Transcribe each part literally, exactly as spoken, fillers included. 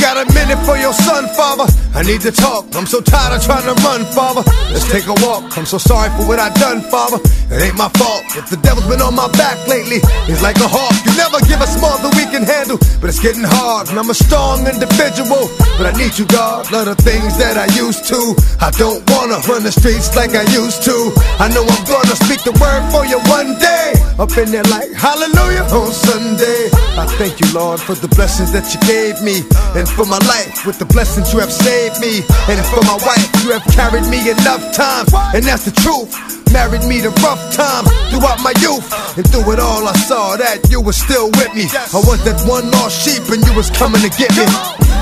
got a minute for your son, Father? I need to talk, I'm so tired of trying to run, Father. Let's take a walk, I'm so sorry for what I done, Father. It ain't my fault if the devil's been on my back lately. He's like a hawk, you never give us more than we can handle. But it's getting hard, and I'm a strong individual. But I need you, God, love the things that I used to. I don't wanna run the streets like I used to. I know I'm gonna speak the word for you one day. Up in there like hallelujah on Sunday. I thank you, Lord, for the blessings that you gave me, and for my life with the blessings you have saved me, and for my wife you have carried me enough times, and that's the truth. Married me to rough times throughout my youth, and through it all I saw that you were still with me. I was that one lost sheep and you was coming to get me.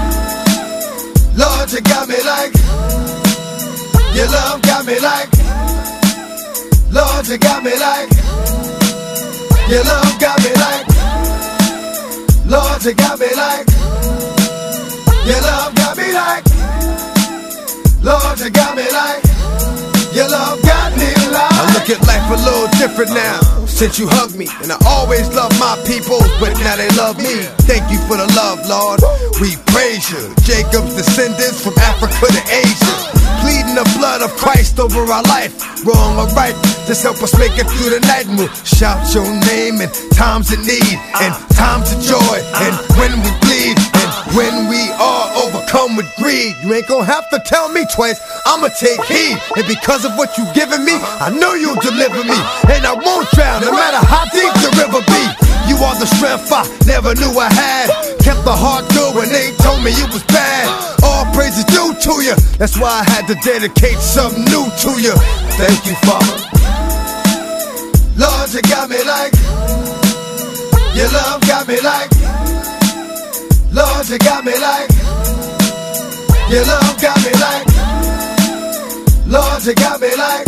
Lord, you got me like, your love got me like, Lord, you got me like, your love got me like, Lord, you got me like, your love got me like, Lord, you got me like, your love got me like. I look at life a little different now since you hugged me, and I always love my people, but now they love me. Thank you for the love, Lord. We praise you. Jacob's descendants from Africa to Asia, pleading the blood of Christ over our life. Wrong or right, just help us make it through the night, and we'll shout your name in times of need and times of joy, and when we bleed and when we are overcome with greed. You ain't gonna have to tell me twice, I'ma take heed. And because of what you've given me, I know you'll deliver me, and I won't drown no matter how deep the river be. You are the strength I never knew I had, kept the heart good when they told me it was bad. All praise is due to you, that's why I had to dedicate something new to you. Thank you, Father. Lord, you got me like, your love got me like, Lord, you got me like, your love got me like, Lord, you got me like,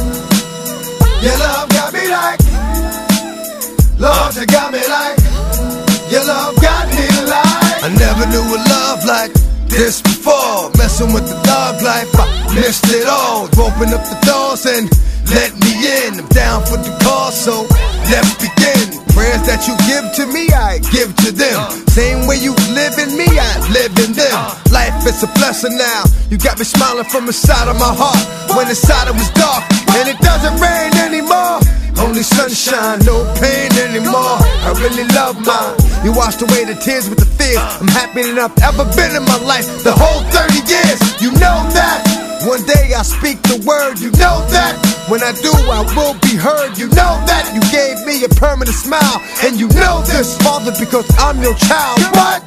your love got me like, Lord, you got me like, your love got me like. I never knew a love like this before. Messing with the dog life, I missed it all. Open up the doors and let me in. I'm down for the cause, so let's begin. Prayers that you give to me, I give to them. Same way you live in me, I live in them. Life is a blessing now. You got me smiling from inside of my heart, when inside it was dark and it doesn't rain anymore. Only sunshine, no pain anymore. I really love mine. You washed away the tears with the fears. I'm happier than I've ever been in my life. The whole thirty years, you know that. One day I speak the word, you know that. When I do, I will be heard, you know that. You gave me a permanent smile, and you know this, Father, because I'm your child. What?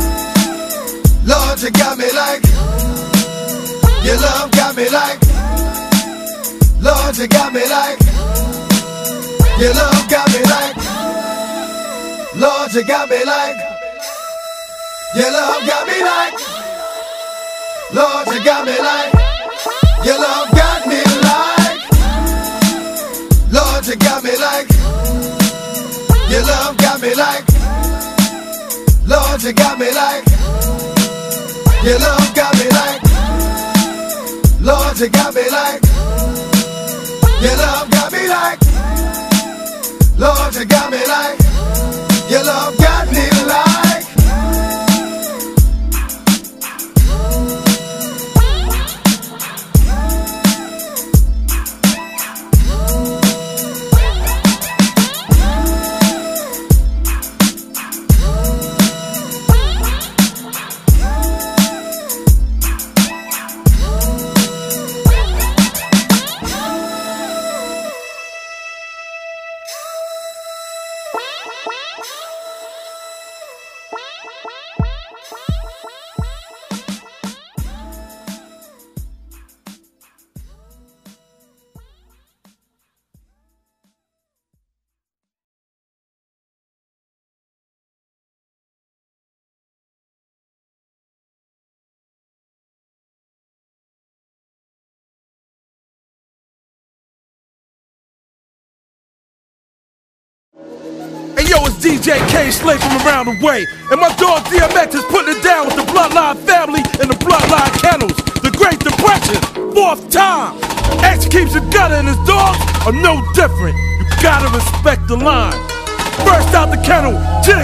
Lord, you got me like, your love got me like, Lord, you got me like, your love got me like, Lord, you got me like, your love got me like, Lord, you got me like, your love got me like, Lord, you got me like, your love got me like, Lord, you got me like, your love got me like, Lord, you got me like, your love got me like, Lord, you got me like, your love got me like. Hey yo, it's D J Kane Slay from around the way, and my dog D M X is putting it down with the Bloodline family and the Bloodline Kennels. The Great Depression, fourth time. X keeps it gutter and his dogs are no different. You gotta respect the line. First out the kennel, Jigs,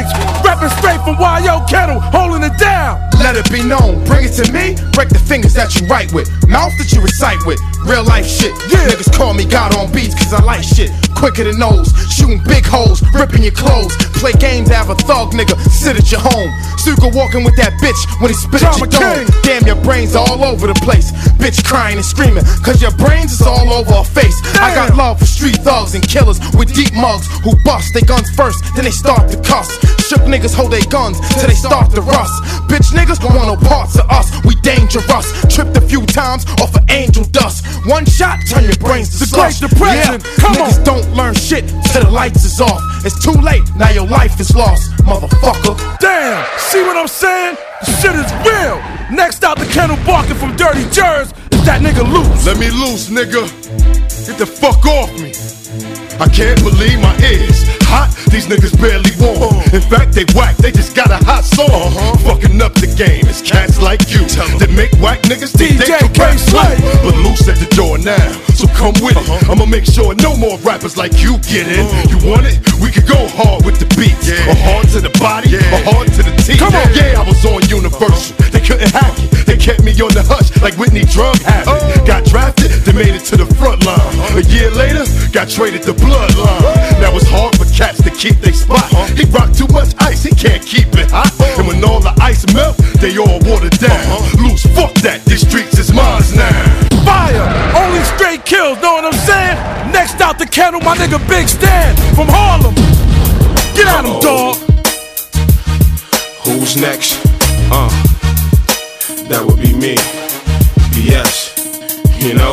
Reppin' straight from Y O Kennel, holding it down. Let it be known, bring it to me, break the fingers that you write with, mouth that you recite with, real life shit. Yeah. Niggas call me God on beats cause I like shit, quicker than nose, shooting big holes, ripping your clothes, play games, have a thug nigga, sit at your home, so you can walk in with that bitch when he spit at your dome. Damn, your brains all over the place, bitch crying and screaming, cause your brains is all over her face. Damn. I got love for street thugs and killers with deep mugs, who bust they guns first, then they start to cuss. Shook niggas hold their guns till they start to rust. Bitch niggas don't want no parts of us, we dangerous. Tripped a few times off of angel dust. One shot, turn your brains to the slush. Great Depression, yeah. come niggas on. Don't learn shit till the lights is off. It's too late, now your life is lost, motherfucker. Damn, see what I'm saying? Shit is real. Next out the kennel barking from Dirty Jers is that nigga Loose. Let me loose, nigga. Get the fuck off me. I can't believe my ears. Hot, these niggas barely warm. In fact, they whack, they just got a hot song. Uh-huh. Fucking up the game, it's cats like you that make whack niggas think they can rap slow. But Loose at the door now, so come with it. Uh-huh. I'ma make sure no more rappers like you get in. Uh-huh. You want it? We could go hard with the beats, yeah. Or hard to the body, yeah. Or hard to the teeth. Come on. Yeah, I was on Universal, they couldn't hack it. They kept me on the hush like Whitney Drug habit. Oh. Got drafted, they made it to the front line. Uh-huh. A year later, got traded to Bloodline. Now it's hard for cats to keep their spot. He rock too much ice, he can't keep it hot. And when all the ice melt, they all water down. Loose, fuck that, these streets is mine now. Fire, only straight kills, know what I'm saying? Next out the kennel, my nigga Big Stan from Harlem. Get at him, dog. Who's next? Uh, that would be me. Yes, you know.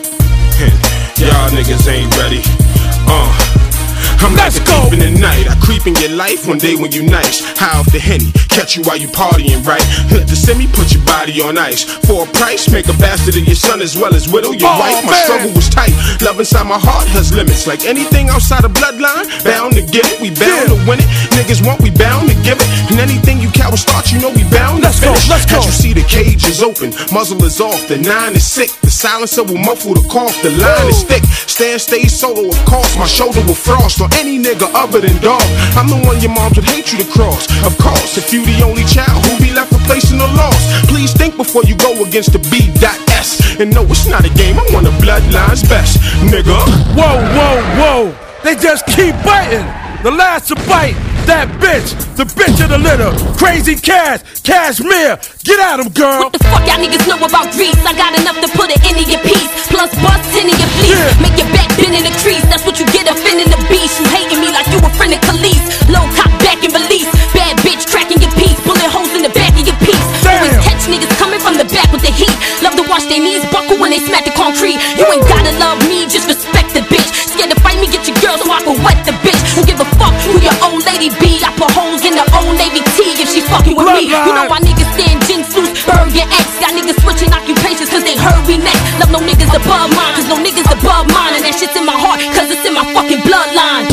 Y'all niggas ain't ready. Uh, I'm Let's like a go. thief in the night. I creep in your life one day when you nice. High off the Henny, catch you while you partying, right? Let the semi put your body on ice. For a price, make a bastard of your son as well as widow your oh, wife. My man. struggle was tight. Love inside my heart has limits. Like anything outside of bloodline, bound to get it. We bound yeah. to win it. Niggas want, we bound to give it. And anything you cowards start, you know we bound Let's to finish. Go. Let's go. As you see, the cage is open, muzzle is off, the nine is sick. The silencer will muffle the cough. The line Whoa. Is thick. Stand, stay solo, of course. My shoulder will frost on any nigga other than dog. I'm the one your moms would hate you to cross. Of course, if you the only child who be left replacing the loss, please think before you go against the B dot S. And no, it's not a game, I'm one of Bloodline's best, nigga. Whoa, whoa, whoa, they just keep biting. The last to bite, that bitch, the bitch of the litter. Crazy Cash, Cashmere, get at him, girl. What the fuck y'all niggas know about grease? I got enough to put it into your piece. Plus bust into your fleece. Yeah. Make your back bend in the crease. That's what you get offending the beast. You hating me like you a friend of Khalees. Low cop back and release. Bad bitch cracking your piece. Bullet holes in the back of your piece. Damn. Always catch niggas coming from the back with the heat. Love to watch their knees buckle when they smack the concrete. You ain't gotta love me, just respect the bitch. Scared to fight me, get your girl so I can wet the bitch. Don't give a fuck who your old lady be. I put holes in the old Navy T if she fucking with me. You know why niggas stand Jinx loose, Bergen X. Got niggas switching occupations cause they heard we next. Love no niggas above mine, cause no niggas above mine. And that shit's in my heart, cause it's in my fucking bloodline.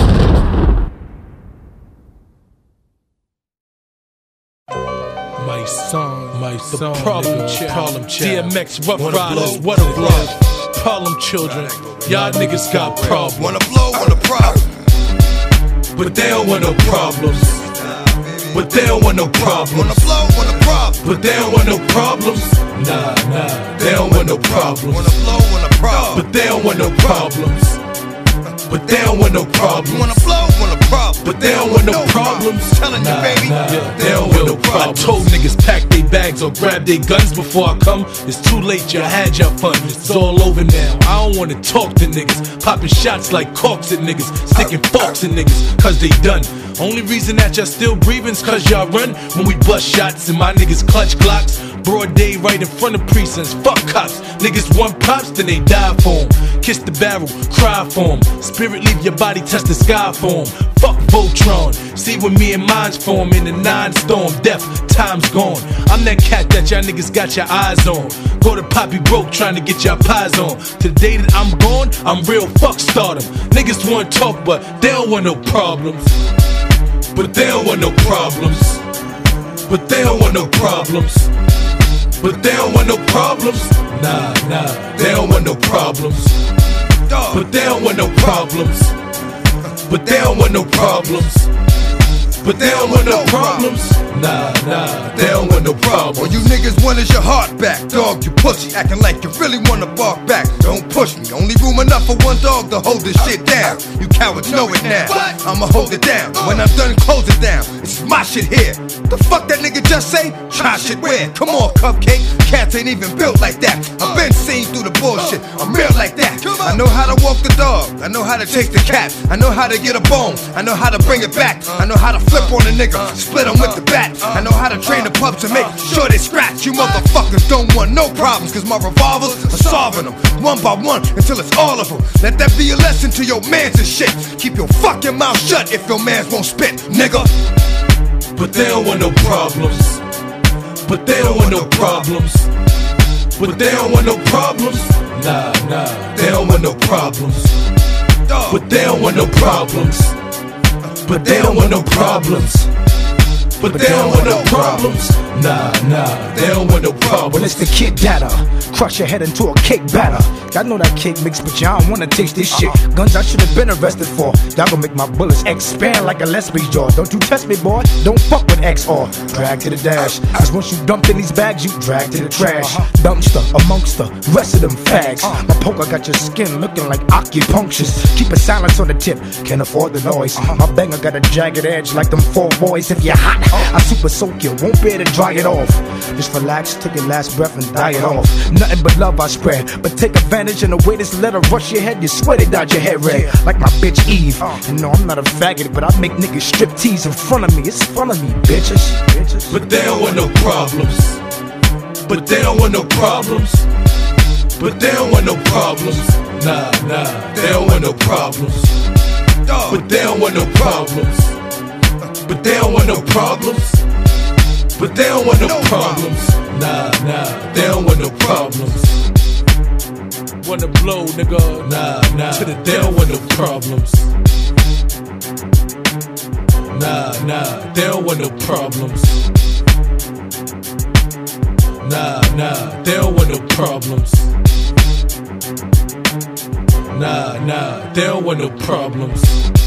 My son, my son, the problem child, problem child. D M X Rough Riders, what a blow. Problem children, y'all niggas got problems. Wanna blow, wanna problem. But they don't want no problems. But they don't want no problems. Wanna blow, wanna problem. But they don't want no problems. Nah, nah, they don't want no problems. Wanna blow, wanna problem. But they don't want no problems. But they don't want no problems. Wanna blow, wanna problem. But they don't want no problems. Telling you, baby, nah, yeah, they don't want no problems. I told niggas pack they bags or grab they guns before I come. It's too late, y'all had your fun. It's all over now. I don't wanna talk to niggas. Popping shots like corks at niggas. Sticking forks in niggas, cause they done. Only reason that y'all still breathing's cause y'all run when we bust shots and my niggas clutch Glocks. Broad day right in front of precincts. Fuck cops. Niggas want props, then they die for 'em. Kiss the barrel, cry for 'em. Spirit leave your body, touch the sky for 'em. Fuck Voltron. See when me and mine's form in the nine storm. Death, time's gone. I'm that cat that y'all niggas got your eyes on. Go to Poppy broke trying to get y'all pies on. To the day that I'm gone, I'm real fuck stardom. Niggas want talk, but they don't want no problems. But they don't want no problems. But they don't want no problems. But they don't want no problems. Nah, nah, they don't want no problems. But they don't want no problems. But they don't want no problems. but they don't want no problems. Nah, nah, they don't want no problems. All you niggas want is your heart back, dog, you pussy. Acting like you really wanna bark back. Don't push me, only room enough for one dog to hold this shit down. You cowards know it now, I'ma hold it down. When I'm done, close it down. It's my shit here. The fuck that nigga just say? Try shit where? Come on, Cupcake, cats ain't even built like that. I've been seen through the bullshit, I'm real like that. I know how to walk the dog, I know how to take the cat, I know how to get a bone, I know how to bring it back, I know how to flip on a nigga, split him with the bat. I know how to train the pups to make sure they scratch. You motherfuckers don't want no problems, cause my revolvers are solving them one by one until it's all of them. Let that be a lesson to your mans and shit. Keep your fucking mouth shut if your mans won't spit, nigga. But they don't want no problems. But they don't want no problems. But they don't want no problems. Nah, nah, they don't want no problems. But they don't want no problems. But they don't want no problems. But they don't want no problems. Nah, nah, they don't want no problems. Well, it's the Kid Data. Crush your head into a cake batter. I know that cake mix, but y'all don't wanna taste this shit. Guns I should've been arrested for. Y'all gon' make my bullets expand like a Leslie's jaw. Don't you test me, boy. Don't fuck with X or drag to the dash. Cause once you dumped in these bags, you drag to the trash. Dumpster amongst the rest of them fags. My poker got your skin looking like acupunctures. Keep a silence on the tip, can't afford the noise. My banger got a jagged edge like them four boys. If you're hot, I super soak you, won't be able to dry it off. Just relax, take your last breath and die it off. Nothing but love I spread, but take advantage in the way this letter rush your head. You sweat it out your head red, like my bitch Eve. You know I'm not a faggot, but I make niggas strip tease in front of me. It's fun of me, bitches. bitches. But they don't want no problems. But they don't want no problems. But they don't want no problems. Nah, nah, they don't want no problems. But they don't want no problems. But they don't want no problems. But they don't want no problems. Nah, nah, they don't want no problems. Wanna blow, nigga? Nah, nah, to the they don't want no problems. Nah, nah, they don't want no problems. Nah, nah, they don't want no problems. Nah, nah, they don't want no problems.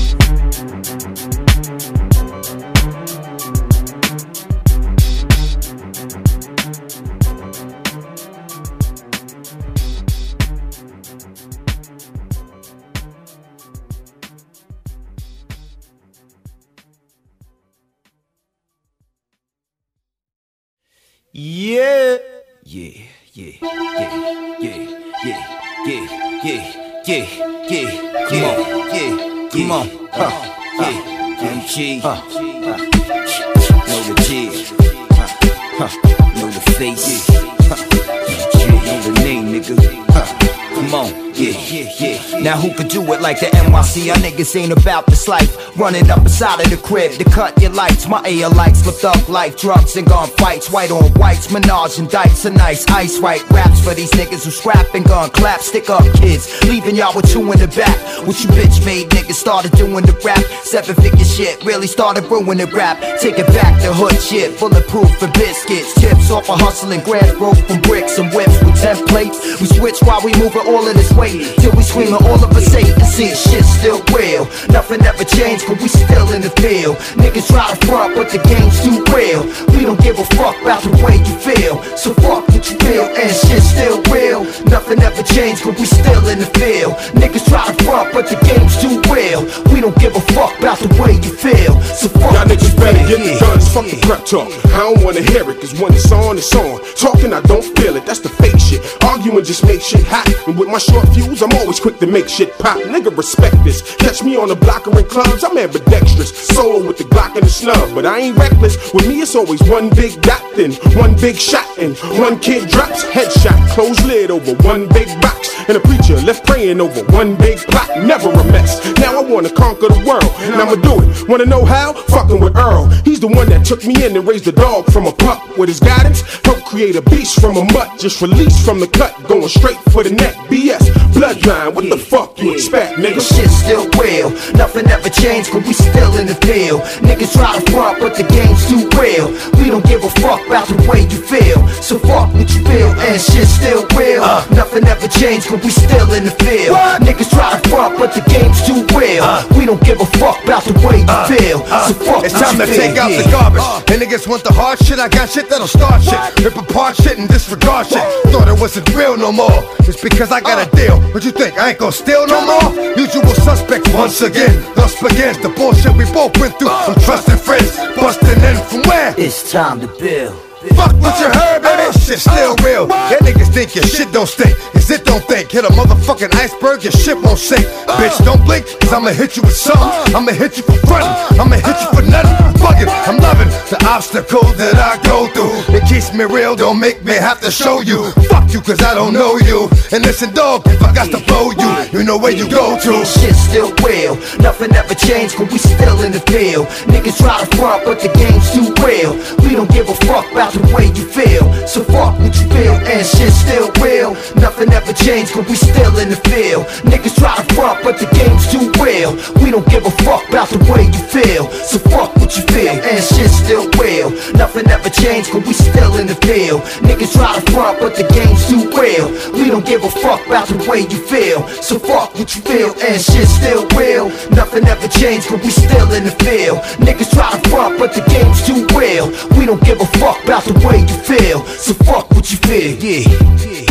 Yeah, yeah, yeah, yeah, yeah, yeah, yeah, yeah, yeah, yeah, come on, yeah, come on, huh, yeah, M G, huh, know the G, huh, know the face, huh, know the name, nigga, huh, come on. Yeah, yeah, yeah. Now who could do it like the N Y C? Our niggas ain't about this life. Running up inside of the crib to cut your lights. My A L lights looked up like drugs and gun fights. White on whites, Minaj and Dykes are nice. Ice white raps for these niggas who scrap and gun clap. Stick up kids, leaving y'all with two in the back. What you bitch made niggas started doing the rap. Seven figure shit, really started brewing the rap. Taking back the hood shit, bulletproof for biscuits. Tips off of hustling, grand growth from bricks and whips with ten plates. We switch while we moving all of this weight. Till we screaming all of us hate and see shit still real. Nothing ever changed, but we still in the field. Niggas try to front, but the game's too real. We don't give a fuck about the way you feel. So fuck what you feel, and shit still real. Nothing ever changed, but we still in the field. Niggas try to front, but the game's too real. We don't give a fuck about the way you feel. So fuck y'all niggas better get the guns, fuck the prep talk. I don't wanna hear it, cause when it's on, it's on. Talking, I don't feel it, that's the fake shit. Arguing just make shit hot. And with my short fuse, I'm always quick to make shit pop. Nigga, respect this. Catch me on the block or in clubs, I'm ambidextrous. Solo with the Glock and the snub, but I ain't reckless. With me, it's always one big dot, then one big shot, and one kid drops. Headshot, closed lid over one big box. And a preacher left praying over one big plot. Never a mess. Now I wanna conquer the world, and I'ma do it. Wanna know how? Fucking with Earl. He's the one that took me in and raised the dog from a pup. With his guidance, helped create a beast from a mutt. Just released from the cut, going straight for the neck. B S, bloodline, what the fuck you expect, nigga? Shit still real. Nothing ever changed, but we still in the field. Niggas try to front, but the game's too real. We don't give a fuck about the way you feel. So fuck what you feel, and shit still real. Nothing ever changed, but cause we still in the field. What? Niggas try to front, but the game's too real. uh, We don't give a fuck about the way you uh, feel. uh, So fuck it's time to feel. take out yeah. the garbage. uh, And niggas want the hard shit, I got shit that'll start shit. Rip apart shit and disregard shit. Thought it wasn't real no more. It's because I got a deal. What you think, I ain't gon' steal no more? Usual suspects once again. Thus begins the bullshit we both went through. From trusted friends, busting in from where? It's time to build. Fuck what you heard, baby, shit still real. Yeah, niggas think your shit don't stink, cause it don't think. Hit a motherfucking iceberg, your shit won't sink. Bitch, don't blink, cause I'ma hit you with something. I'ma hit you for frontin', I'ma hit you for nothing. Fuck it, I'm loving the obstacles that I go through. It keeps me real, don't make me have to show you. Fuck you, cause I don't know you. And listen, dog, if I got to blow you, you know where you go to. Shit's still real, nothing ever changed, cause we still in the field. Niggas try to front, but the game's too real. We don't give a fuck about the way you feel. So fuck what you feel, and shit's still real. Nothing ever changed, cause we still in the field. Niggas try to front, but the game's too real. We don't give a fuck about the way you feel. So fuck what you feel, and shit's still real. Nothing ever changed, cause we still in the field. Niggas try to front, but the game's too real. We don't give a fuck about the way you feel. So fuck what you feel, and shit's still real. Nothing ever changed, cause we still in the field. Niggas try to front, but the game's too real. We don't give a fuck about the way you feel. So fuck what you feel, yeah.